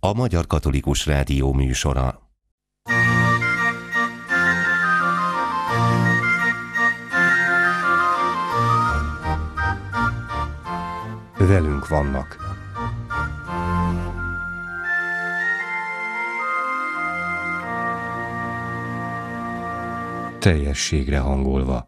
a Magyar Katolikus Rádió műsora. Velünk vannak. Teljességre hangolva.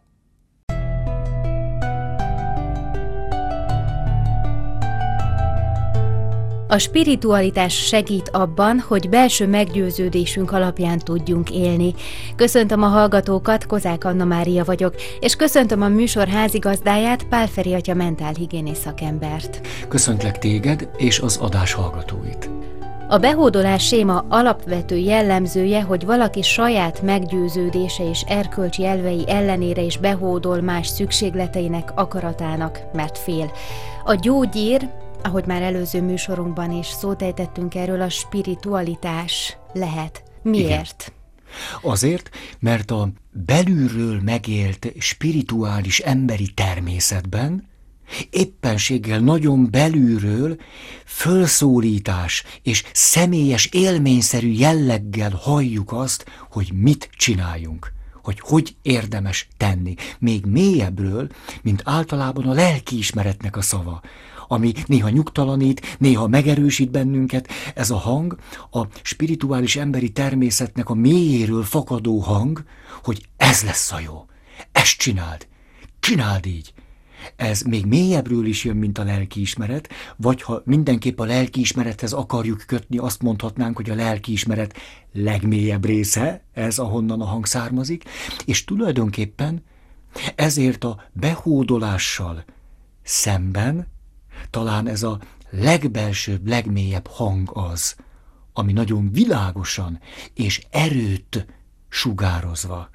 A spiritualitás segít abban, hogy belső meggyőződésünk alapján tudjunk élni. Köszöntöm a hallgatókat, Kozák Anna Mária vagyok, és köszöntöm a műsor házigazdáját, Pál Feri atya mentálhigiénész szakembert. Köszöntlek téged és az adás hallgatóit. A behódolás séma alapvető jellemzője, hogy valaki saját meggyőződése és erkölcsi elvei ellenére is behódol más szükségleteinek, akaratának, mert fél. A gyógyír, ahogy már előző műsorunkban is szót ejtettünk erről, a spiritualitás lehet. Miért? Igen. Azért, mert a belülről megélt spirituális emberi természetben éppenséggel nagyon belülről fölszólítás és személyes élményszerű jelleggel halljuk azt, hogy mit csináljunk, hogy érdemes tenni. Még mélyebbről, mint általában a lelkiismeretnek a szava, ami néha nyugtalanít, néha megerősít bennünket. Ez a hang a spirituális emberi természetnek a mélyéről fakadó hang, hogy ez lesz a jó, ezt csináld így. Ez még mélyebbről is jön, mint a lelkiismeret, vagy ha mindenképp a lelkiismerethez akarjuk kötni, azt mondhatnánk, hogy a lelkiismeret legmélyebb része, ez ahonnan a hang származik, és tulajdonképpen ezért a behódolással szemben talán ez a legbelsőbb, legmélyebb hang az, ami nagyon világosan és erőt sugározva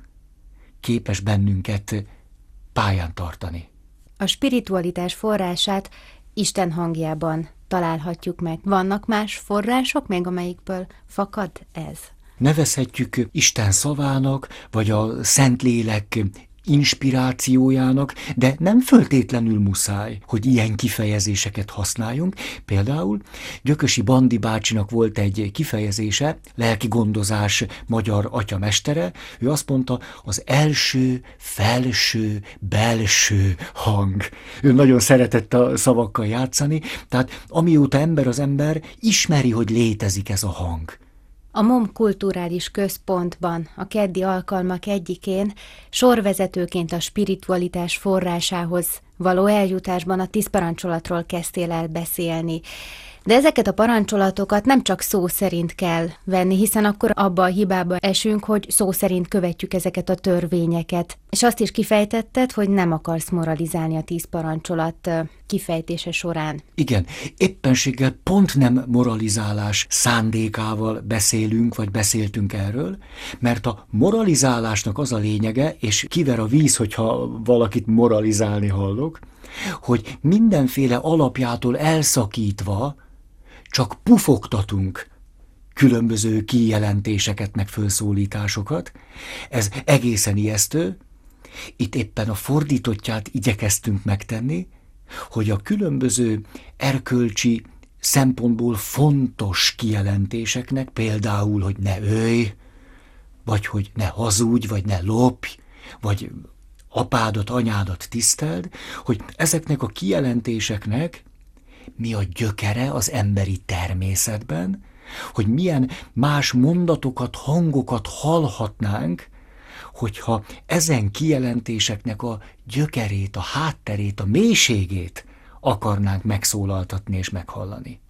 képes bennünket pályán tartani. A spiritualitás forrását Isten hangjában találhatjuk meg. Vannak más források, még amelyikből fakad ez? Nevezhetjük Isten szavának, vagy a Szentlélek inspirációjának, de nem föltétlenül muszáj, hogy ilyen kifejezéseket használjunk. Például Gyökösi Bandi bácsinak volt egy kifejezése, lelki gondozás magyar atyamestere, ő azt mondta, az első, felső, belső hang. Ő nagyon szeretett a szavakkal játszani, tehát amióta ember az ember, ismeri, hogy létezik ez a hang. A MOM Kulturális Központban, a keddi alkalmak egyikén sorvezetőként a spiritualitás forrásához való eljutásban a 10 parancsolatról kezdtél el beszélni. De ezeket a parancsolatokat nem csak szó szerint kell venni, hiszen akkor abba a hibába esünk, hogy szó szerint követjük ezeket a törvényeket. És azt is kifejtetted, hogy nem akarsz moralizálni a 10 parancsolat kifejtése során. Igen, éppenséggel pont nem moralizálás szándékával beszélünk, vagy beszéltünk erről, mert a moralizálásnak az a lényege, és kiver a víz, hogyha valakit moralizálni hallok, hogy mindenféle alapjától elszakítva csak pufogtatunk különböző kijelentéseket, meg fölszólításokat. Ez egészen ijesztő. Itt éppen a fordítottját igyekeztünk megtenni, hogy a különböző erkölcsi szempontból fontos kijelentéseknek, például, hogy ne ölj, vagy hogy ne hazudj, vagy ne lopj, vagy apádat, anyádat tiszteld, hogy ezeknek a kijelentéseknek mi a gyökere az emberi természetben, hogy milyen más mondatokat, hangokat hallhatnánk, hogyha ezen kijelentéseknek a gyökerét, a hátterét, a mélységét akarnánk megszólaltatni és meghallani.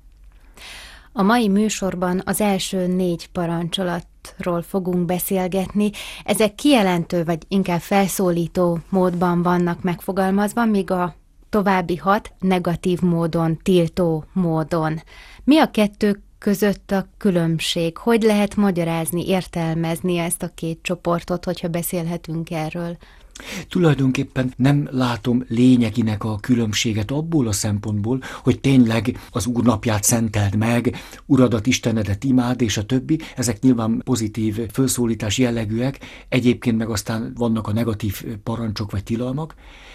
A mai műsorban az első 4 parancsolatról fogunk beszélgetni. Ezek kijelentő, vagy inkább felszólító módban vannak megfogalmazva, míg a további 6 negatív módon, tiltó módon. Mi a kettő között a különbség? Hogy lehet magyarázni, értelmezni ezt a 2 csoportot, hogyha beszélhetünk erről? Tulajdonképpen nem látom lényeginek a különbséget abból a szempontból, hogy tényleg az Úr napját szenteld meg, Uradat, Istenedet imád, és a többi. Ezek nyilván pozitív felszólítás jellegűek, egyébként meg aztán vannak a negatív parancsok vagy tilalmak.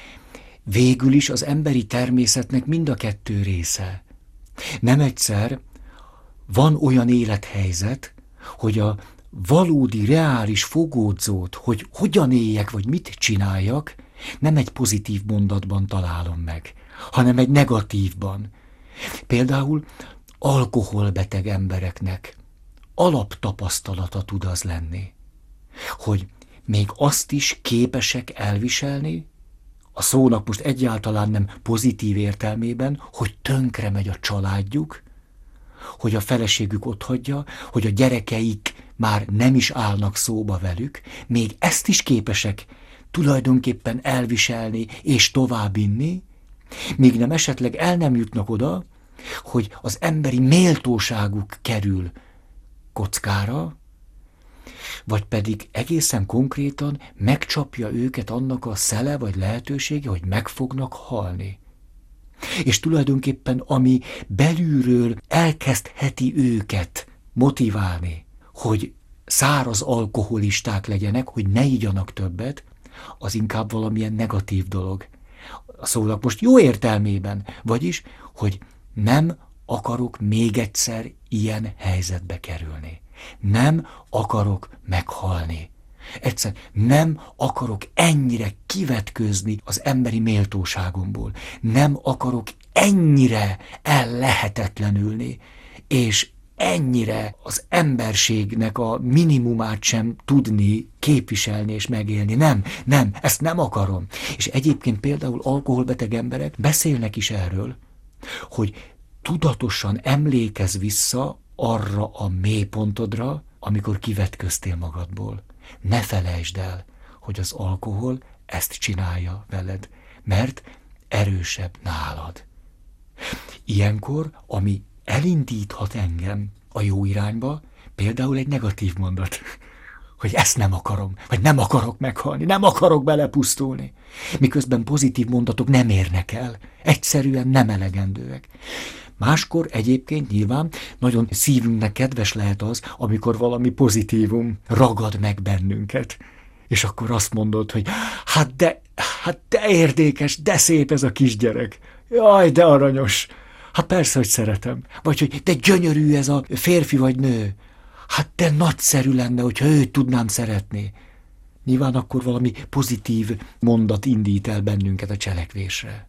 Végül is az emberi természetnek mind a 2 része. Nem egyszer van olyan élethelyzet, hogy a valódi, reális fogódzót, hogy hogyan éljek, vagy mit csináljak, nem egy pozitív mondatban találom meg, hanem egy negatívban. Például alkoholbeteg embereknek alaptapasztalata tud az lenni, hogy még azt is képesek elviselni, a szónak most egyáltalán nem pozitív értelmében, hogy tönkre megy a családjuk, hogy a feleségük otthagyja, hogy a gyerekeik már nem is állnak szóba velük, még ezt is képesek tulajdonképpen elviselni és továbbvinni, míg nem esetleg el nem jutnak oda, hogy az emberi méltóságuk kerül kockára, vagy pedig egészen konkrétan megcsapja őket annak a szele vagy lehetősége, hogy meg fognak halni. És tulajdonképpen ami belülről elkezdheti őket motiválni, hogy száraz alkoholisták legyenek, hogy ne igyanak többet, az inkább valamilyen negatív dolog. A szónak most jó értelmében, vagyis, hogy nem akarok még egyszer ilyen helyzetbe kerülni. Nem akarok meghalni. Egyszerűen nem akarok ennyire kivetkőzni az emberi méltóságomból. Nem akarok ennyire ellehetetlenülni, és ennyire az emberségnek a minimumát sem tudni képviselni és megélni. Nem, ezt nem akarom. És egyébként például alkoholbeteg emberek beszélnek is erről, hogy tudatosan emlékezz vissza arra a mélypontodra, amikor kivetköztél magadból. Ne felejtsd el, hogy az alkohol ezt csinálja veled, mert erősebb nálad. Ilyenkor, ami elindíthat engem a jó irányba, például egy negatív mondat, hogy ezt nem akarom, vagy nem akarok meghalni, nem akarok belepusztulni. Miközben pozitív mondatok nem érnek el, egyszerűen nem elegendőek. Máskor egyébként nyilván nagyon szívünknek kedves lehet az, amikor valami pozitívum ragad meg bennünket. És akkor azt mondod, hogy hát de érdekes, de szép ez a kisgyerek. Jaj, de aranyos. Hát persze, hogy szeretem. Vagy hogy de gyönyörű ez a férfi vagy nő. Hát de nagyszerű lenne, hogyha őt tudnám szeretni. Nyilván akkor valami pozitív mondat indít el bennünket a cselekvésre.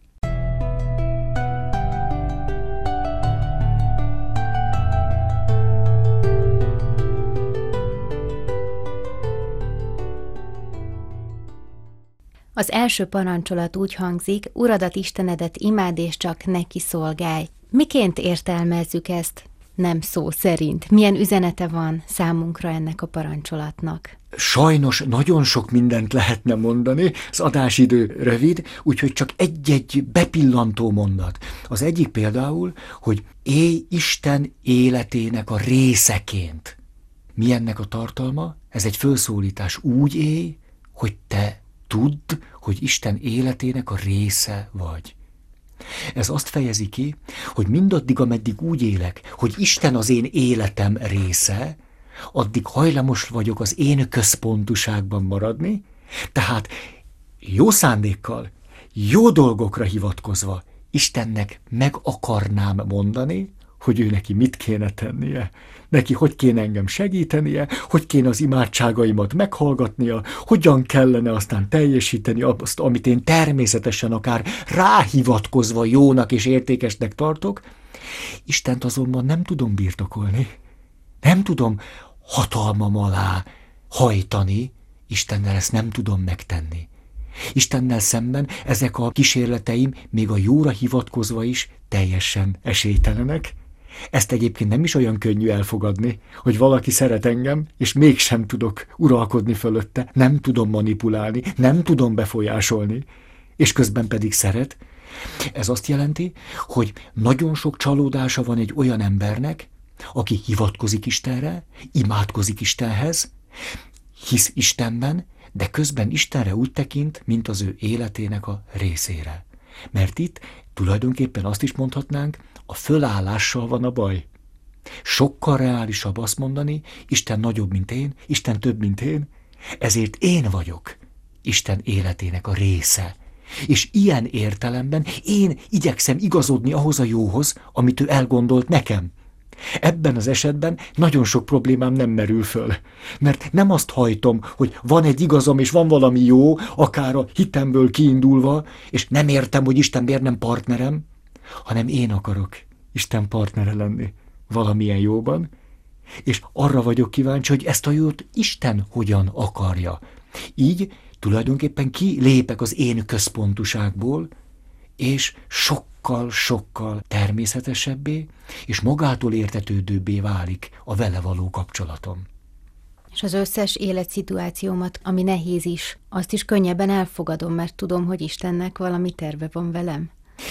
Az első parancsolat úgy hangzik: Uradat, Istenedet imád, és csak neki szolgálj. Miként értelmezzük ezt? Nem szó szerint. Milyen üzenete van számunkra ennek a parancsolatnak? Sajnos nagyon sok mindent lehetne mondani, az adásidő rövid, úgyhogy csak egy-egy bepillantó mondat. Az egyik például, hogy élj Isten életének a részeként. Mi ennek a tartalma? Ez egy fölszólítás. Úgy élj, hogy te tudd, hogy Isten életének a része vagy. Ez azt fejezi ki, hogy mindaddig, ameddig úgy élek, hogy Isten az én életem része, addig hajlamos vagyok az én központuságban maradni, tehát jó szándékkal, jó dolgokra hivatkozva Istennek meg akarnám mondani, hogy ő neki mit kéne tennie, neki hogy kéne engem segítenie, hogy kéne az imádságaimat meghallgatnia, hogyan kellene aztán teljesíteni azt, amit én természetesen akár ráhivatkozva jónak és értékesnek tartok. Istent azonban nem tudom birtokolni, nem tudom hatalmam alá hajtani, Istennel ezt nem tudom megtenni. Istennel szemben ezek a kísérleteim még a jóra hivatkozva is teljesen esélytelenek. Ezt egyébként nem is olyan könnyű elfogadni, hogy valaki szeret engem, és mégsem tudok uralkodni fölötte, nem tudom manipulálni, nem tudom befolyásolni, és közben pedig szeret. Ez azt jelenti, hogy nagyon sok csalódása van egy olyan embernek, aki hivatkozik Istenre, imádkozik Istenhez, hisz Istenben, de közben Istenre úgy tekint, mint az ő életének a részére. Mert itt tulajdonképpen azt is mondhatnánk, a fölállással van a baj. Sokkal reálisabb azt mondani, Isten nagyobb, mint én, Isten több, mint én, ezért én vagyok Isten életének a része. És ilyen értelemben én igyekszem igazodni ahhoz a jóhoz, amit ő elgondolt nekem. Ebben az esetben nagyon sok problémám nem merül föl. Mert nem azt hajtom, hogy van egy igazam és van valami jó, akár a hitemből kiindulva, és nem értem, hogy Isten miért nem partnerem, hanem én akarok Isten partnere lenni valamilyen jóban, és arra vagyok kíváncsi, hogy ezt a jót Isten hogyan akarja. Így tulajdonképpen kilépek az én központuságból, és sokkal természetesebbé, és magától értetődőbbé válik a vele való kapcsolatom. És az összes életszituációmat, ami nehéz is, azt is könnyebben elfogadom, mert tudom, hogy Istennek valami terve van velem.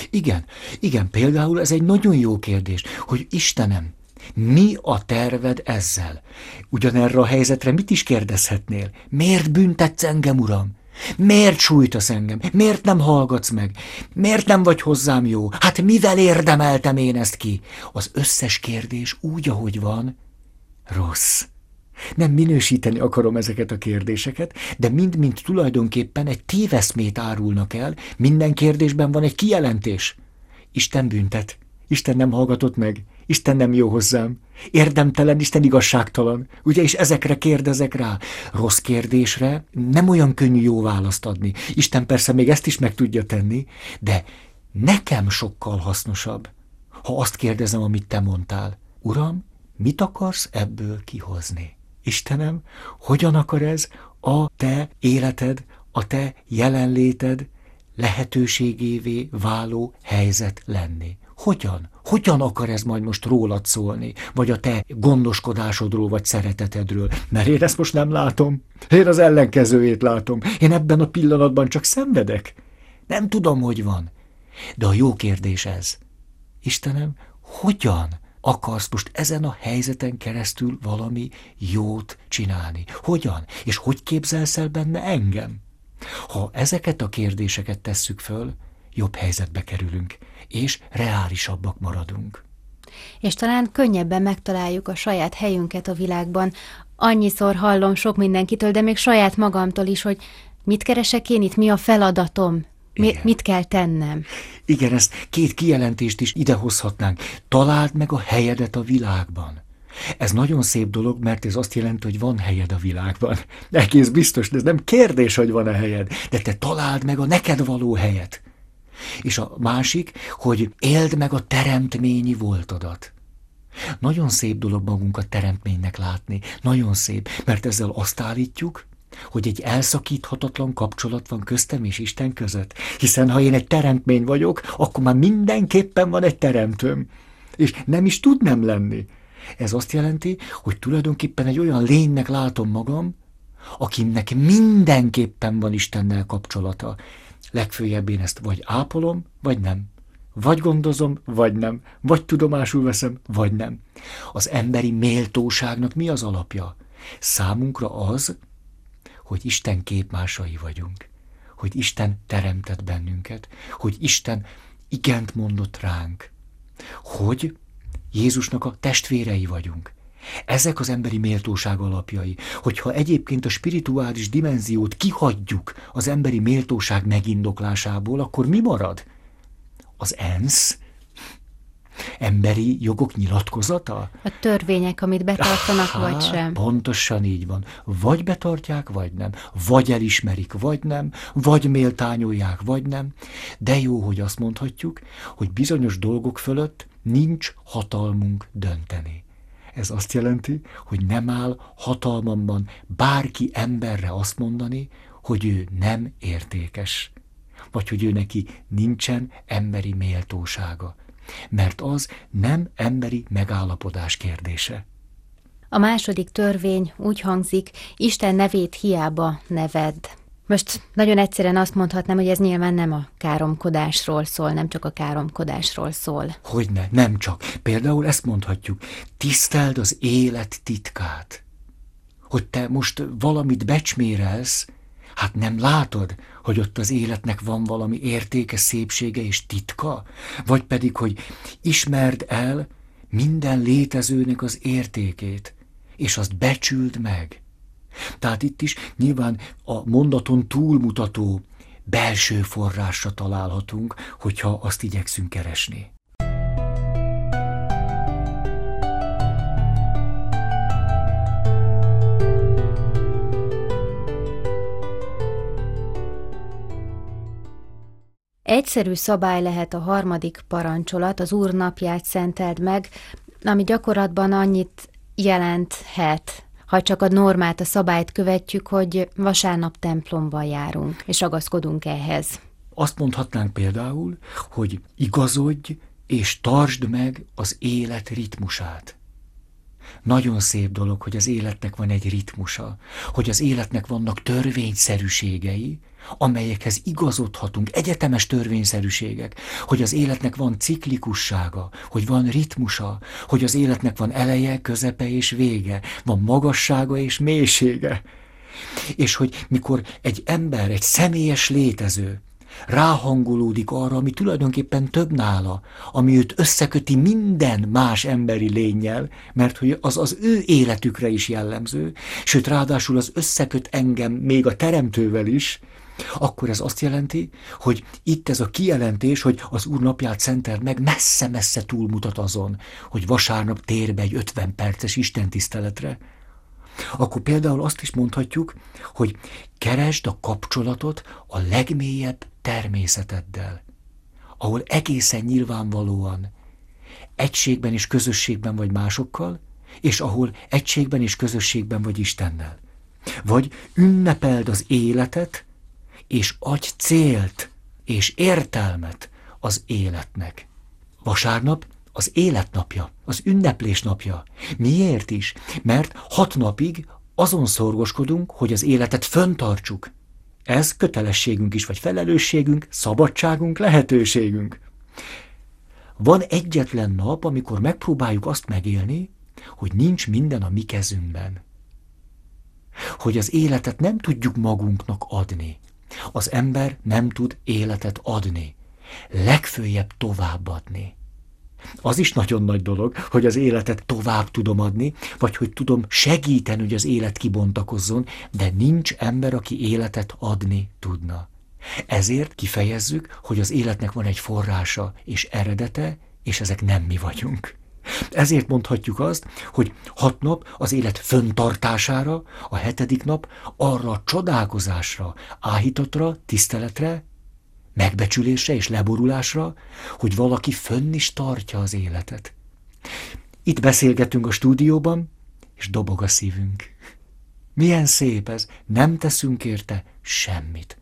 Igen, például ez egy nagyon jó kérdés, hogy Istenem, mi a terved ezzel? Ugyanerre a helyzetre mit is kérdezhetnél? Miért büntetsz engem, Uram? Miért sújtasz engem? Miért nem hallgatsz meg? Miért nem vagy hozzám jó? Hát mivel érdemeltem én ezt ki? Az összes kérdés úgy, ahogy van, rossz. Nem minősíteni akarom ezeket a kérdéseket, de mind-mind tulajdonképpen egy téveszmét árulnak el, minden kérdésben van egy kijelentés. Isten büntet, Isten nem hallgatott meg, Isten nem jó hozzám, érdemtelen, Isten igazságtalan, ugye, és ezekre kérdezek rá. Rossz kérdésre nem olyan könnyű jó választ adni. Isten persze még ezt is meg tudja tenni, de nekem sokkal hasznosabb, ha azt kérdezem, amit te mondtál. Uram, mit akarsz ebből kihozni? Istenem, hogyan akar ez a te életed, a te jelenléted lehetőségévé váló helyzet lenni? Hogyan? Hogyan akar ez majd most rólad szólni? Vagy a te gondoskodásodról, vagy szeretetedről? Mert én ezt most nem látom. Én az ellenkezőjét látom. Én ebben a pillanatban csak szenvedek. Nem tudom, hogy van. De a jó kérdés ez. Istenem, hogyan akarsz most ezen a helyzeten keresztül valami jót csinálni? Hogyan? És hogy képzelsz el benne engem? Ha ezeket a kérdéseket tesszük föl, jobb helyzetbe kerülünk, és reálisabbak maradunk. És talán könnyebben megtaláljuk a saját helyünket a világban. Annyiszor hallom sok mindenkitől, de még saját magamtól is, hogy mit keresek én itt, mi a feladatom, mit kell tennem. Igen, ezt két kijelentést is idehozhatnánk. Találd meg a helyedet a világban. Ez nagyon szép dolog, mert ez azt jelenti, hogy van helyed a világban. Egész biztos, de ez nem kérdés, hogy van-e helyed, de te találd meg a neked való helyet. És a másik, hogy éld meg a teremtményi voltodat. Nagyon szép dolog magunkat teremtménynek látni, nagyon szép, mert ezzel azt állítjuk, hogy egy elszakíthatatlan kapcsolat van köztem és Isten között. Hiszen ha én egy teremtmény vagyok, akkor már mindenképpen van egy teremtőm, és nem is tud nem lenni. Ez azt jelenti, hogy tulajdonképpen egy olyan lénynek látom magam, akinek mindenképpen van Istennel kapcsolata. Legfőjebb én ezt vagy ápolom, vagy nem. Vagy gondozom, vagy nem. Vagy tudomásul veszem, vagy nem. Az emberi méltóságnak mi az alapja? Számunkra az, hogy Isten képmásai vagyunk. Hogy Isten teremtett bennünket. Hogy Isten igent mondott ránk. Hogy Jézusnak a testvérei vagyunk. Ezek az emberi méltóság alapjai. Hogyha egyébként a spirituális dimenziót kihagyjuk az emberi méltóság megindoklásából, akkor mi marad? Az ENSZ? Emberi jogok nyilatkozata? A törvények, amit betartanak, vagy sem. Pontosan így van. Vagy betartják, vagy nem. Vagy elismerik, vagy nem. Vagy méltányolják, vagy nem. De jó, hogy azt mondhatjuk, hogy bizonyos dolgok fölött nincs hatalmunk dönteni. Ez azt jelenti, hogy nem áll hatalmamban bárki emberre azt mondani, hogy ő nem értékes, vagy hogy ő neki nincsen emberi méltósága, mert az nem emberi megállapodás kérdése. A második törvény úgy hangzik, Isten nevét hiába nevedd. Most nagyon egyszerűen azt mondhatnám, hogy ez nyilván nem a káromkodásról szól, nem csak a káromkodásról szól. Hogyne, nem csak. Például ezt mondhatjuk, tiszteld az élet titkát. Hogy te most valamit becsmérelsz, hát nem látod, hogy ott az életnek van valami értéke, szépsége és titka? Vagy pedig, hogy ismerd el minden létezőnek az értékét, és azt becsüld meg. Tehát itt is nyilván a mondaton túlmutató belső forrásra találhatunk, hogyha azt igyekszünk keresni. egyszerű szabály lehet a 3. parancsolat, az Úr napját szenteld meg, ami gyakorlatban annyit jelenthet, ha csak a normát, a szabályt követjük, hogy vasárnap templomban járunk, és ragaszkodunk ehhez. Azt mondhatnánk például, hogy igazodj és tartsd meg az élet ritmusát. Nagyon szép dolog, hogy az életnek van egy ritmusa, hogy az életnek vannak törvényszerűségei, amelyekhez igazodhatunk, egyetemes törvényszerűségek, hogy az életnek van ciklikussága, hogy van ritmusa, hogy az életnek van eleje, közepe és vége, van magassága és mélysége. És hogy mikor egy ember, egy személyes létező ráhangolódik arra, ami tulajdonképpen több nála, ami őt összeköti minden más emberi lénnyel, mert hogy az ő életükre is jellemző, sőt ráadásul az összeköt engem még a Teremtővel is, akkor ez azt jelenti, hogy itt ez a kijelentés, hogy az Úr napját szenteld meg, messze-messze túlmutat azon, hogy vasárnap tér be egy 50 perces istentiszteletre. Akkor például azt is mondhatjuk, hogy keresd a kapcsolatot a legmélyebb természeteddel, ahol egészen nyilvánvalóan egységben és közösségben vagy másokkal, és ahol egységben és közösségben vagy Istennel. Vagy ünnepeld az életet, és adj célt és értelmet az életnek. Vasárnap az életnapja, az ünneplés napja. Miért is? Mert 6 napig azon szorgoskodunk, hogy az életet fenntartsuk. Ez kötelességünk is, vagy felelősségünk, szabadságunk, lehetőségünk. Van egyetlen nap, amikor megpróbáljuk azt megélni, hogy nincs minden a mi kezünkben. Hogy az életet nem tudjuk magunknak adni. Az ember nem tud életet adni. Legföljebb továbbadni. Az is nagyon nagy dolog, hogy az életet tovább tudom adni, vagy hogy tudom segíteni, hogy az élet kibontakozzon, de nincs ember, aki életet adni tudna. Ezért kifejezzük, hogy az életnek van egy forrása és eredete, és ezek nem mi vagyunk. Ezért mondhatjuk azt, hogy 6 nap az élet fenntartására, a 7. nap arra a csodálkozásra, áhítatra, tiszteletre, megbecsülésre és leborulásra, hogy valaki fönn is tartja az életet. Itt beszélgetünk a stúdióban, és dobog a szívünk. Milyen szép ez, nem teszünk érte semmit.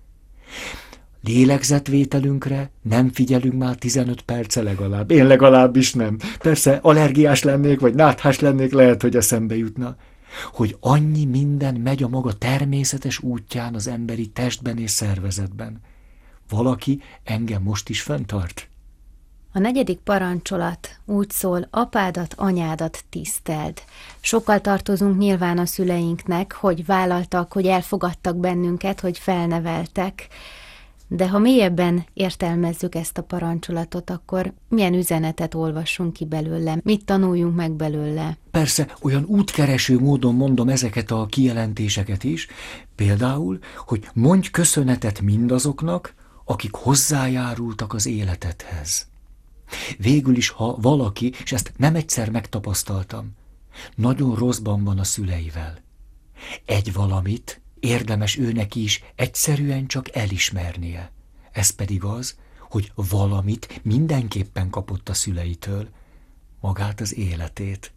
Lélegzetvételünkre nem figyelünk már 15 perce legalább. Én legalábbis nem. Persze allergiás lennék, vagy náthás lennék, lehet, hogy eszembe jutna. Hogy annyi minden megy a maga természetes útján az emberi testben és szervezetben. Valaki engem most is fenntart. A 4. parancsolat úgy szól, apádat, anyádat tiszteld. Sokkal tartozunk nyilván a szüleinknek, hogy vállaltak, hogy elfogadtak bennünket, hogy felneveltek. De ha mélyebben értelmezzük ezt a parancsolatot, akkor milyen üzenetet olvassunk ki belőle? Mit tanuljunk meg belőle? Persze, olyan útkereső módon mondom ezeket a kijelentéseket is, például, hogy mondj köszönetet mindazoknak, akik hozzájárultak az életedhez. Végül is, ha valaki, és ezt nem egyszer megtapasztaltam, nagyon rosszban van a szüleivel, egy valamit érdemes őnek is egyszerűen csak elismernie. Ez pedig az, hogy valamit mindenképpen kapott a szüleitől, magát az életét.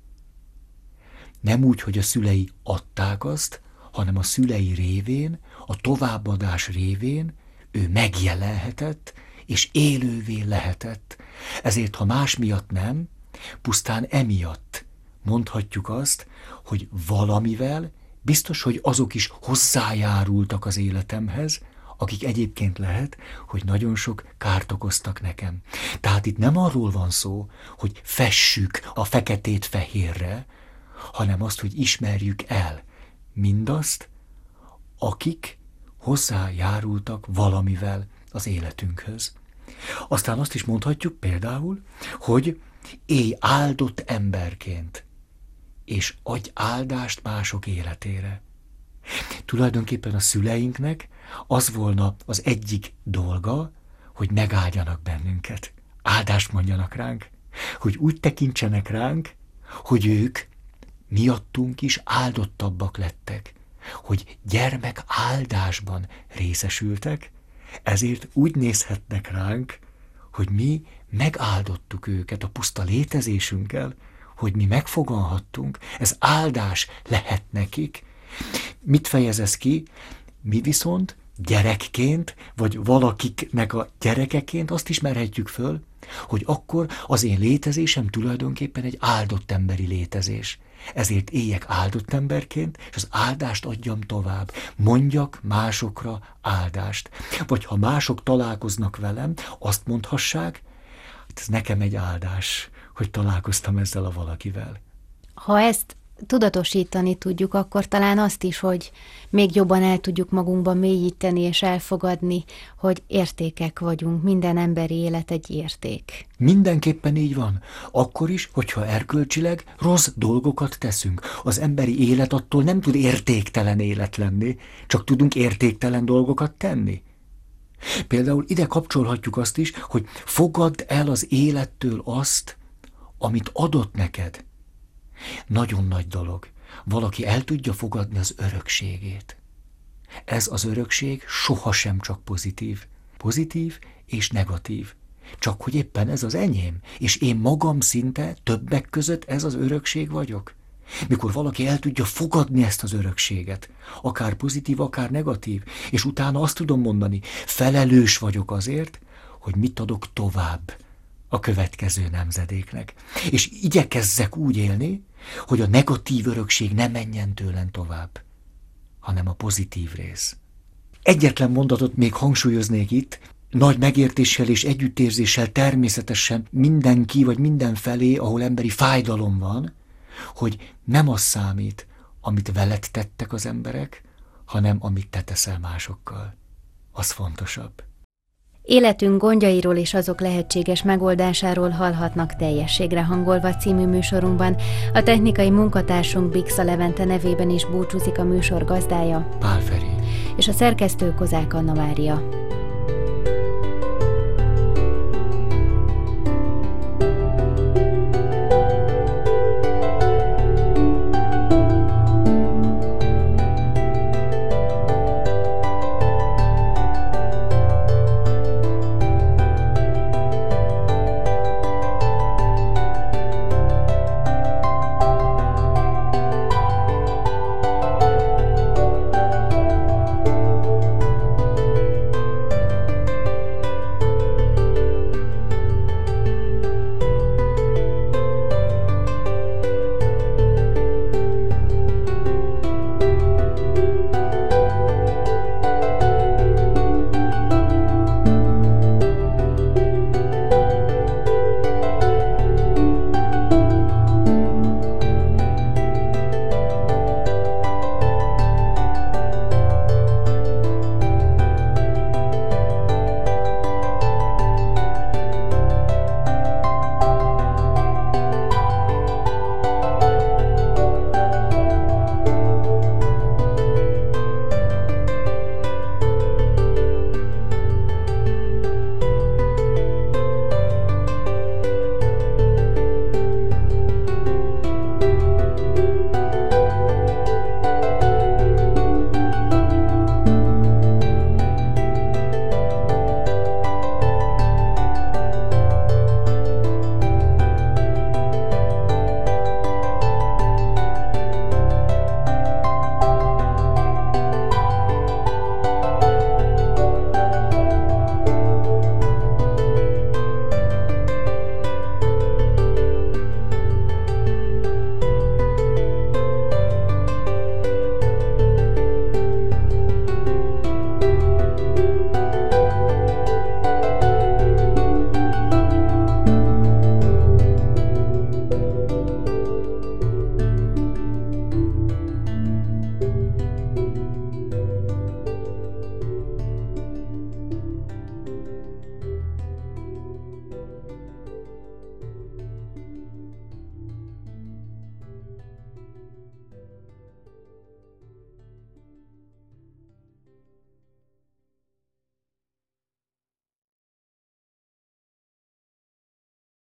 Nem úgy, hogy a szülei adták azt, hanem a szülei révén, a továbbadás révén ő megjelenhetett, és élővé lehetett. Ezért, ha más miatt nem, pusztán emiatt mondhatjuk azt, hogy valamivel biztos, hogy azok is hozzájárultak az életemhez, akik egyébként lehet, hogy nagyon sok kárt okoztak nekem. Tehát itt nem arról van szó, hogy fessük a feketét fehérre, hanem azt, hogy ismerjük el mindazt, akik hozzájárultak valamivel az életünkhöz. Aztán azt is mondhatjuk például, hogy élj áldott emberként, és adj áldást mások életére. Tulajdonképpen a szüleinknek az volna az egyik dolga, hogy megáldjanak bennünket, áldást mondjanak ránk, hogy úgy tekintsenek ránk, hogy ők miattunk is áldottabbak lettek, hogy gyermek áldásban részesültek, Ezért úgy nézhetnek ránk, hogy mi megáldottuk őket a puszta létezésünkkel, hogy mi megfoganhattunk, ez áldás lehet nekik. Mit fejez ez ki? Mi viszont gyerekként, vagy valakiknek a gyerekeként azt ismerhetjük föl, hogy akkor az én létezésem tulajdonképpen egy áldott emberi létezés. Ezért éljek áldott emberként, és az áldást adjam tovább. Mondjak másokra áldást. Vagy ha mások találkoznak velem, azt mondhassák, ez nekem egy áldás, hogy találkoztam ezzel a valakivel. Ha ezt tudatosítani tudjuk, akkor talán azt is, hogy még jobban el tudjuk magunkban mélyíteni és elfogadni, hogy értékek vagyunk, minden emberi élet egy érték. Mindenképpen így van. Akkor is, hogyha erkölcsileg rossz dolgokat teszünk. Az emberi élet attól nem tud értéktelen élet lenni, csak tudunk értéktelen dolgokat tenni. Például ide kapcsolhatjuk azt is, hogy fogadd el az élettől azt, amit adott neked. Nagyon nagy dolog. Valaki el tudja fogadni az örökségét. Ez az örökség sohasem csak pozitív. Pozitív és negatív. Csak hogy éppen ez az enyém, és én magam szinte többek között ez az örökség vagyok. Mikor valaki el tudja fogadni ezt az örökséget, akár pozitív, akár negatív, és utána azt tudom mondani, felelős vagyok azért, hogy mit adok tovább a következő nemzedéknek. És igyekezzek úgy élni, hogy a negatív örökség ne menjen tőlem tovább, hanem a pozitív rész. Egyetlen mondatot még hangsúlyoznék itt, nagy megértéssel és együttérzéssel természetesen mindenki vagy mindenfelé, ahol emberi fájdalom van, hogy nem az számít, amit veled tettek az emberek, hanem amit te teszel másokkal. Az fontosabb. Életünk gondjairól és azok lehetséges megoldásáról hallhatnak Teljességre hangolva című műsorunkban. A technikai munkatársunk Bixa Levente nevében is búcsúzik a műsor gazdája, Pál Feri. és a szerkesztő Kozák Anna Mária.